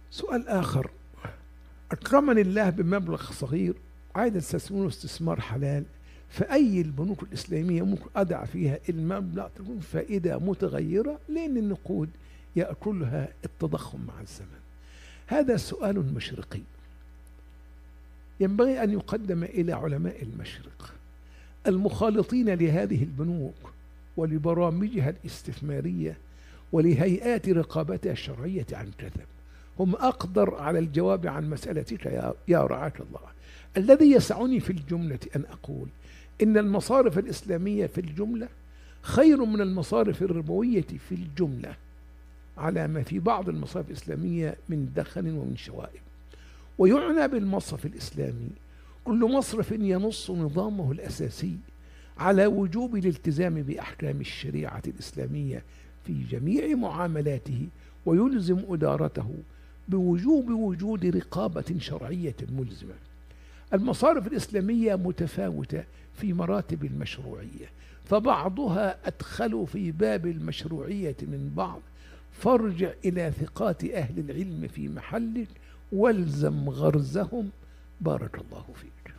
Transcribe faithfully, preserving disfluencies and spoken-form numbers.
سؤال آخر: أكرمني الله بمبلغ صغير عايز استثمره استثمار حلال، فأي البنوك الإسلامية ممكن أدع فيها المبلغ تكون فائدة متغيرة، لأن النقود يأكلها التضخم مع الزمن؟ هذا سؤال مشرقي ينبغي أن يقدم إلى علماء المشرق المخالطين لهذه البنوك ولبرامجها الاستثمارية ولهيئات رقابتها الشرعية عن كثب. هم أقدر على الجواب عن مسألتك يا, يا رعاك الله. الذي يسعني في الجملة أن أقول إن المصارف الإسلامية في الجملة خير من المصارف الربوية في الجملة، على ما في بعض المصارف الإسلامية من دخن ومن شوائب. ويعنى بالمصرف الإسلامي كل مصرف ينص نظامه الأساسي على وجوب الالتزام بأحكام الشريعة الإسلامية في جميع معاملاته، ويلزم إدارته بوجوب وجود رقابة شرعية ملزمة. المصارف الإسلامية متفاوتة في مراتب المشروعية، فبعضها أدخل في باب المشروعية من بعض، فارجع إلى ثقات أهل العلم في محلك والزم غرزهم. بارك الله فيك.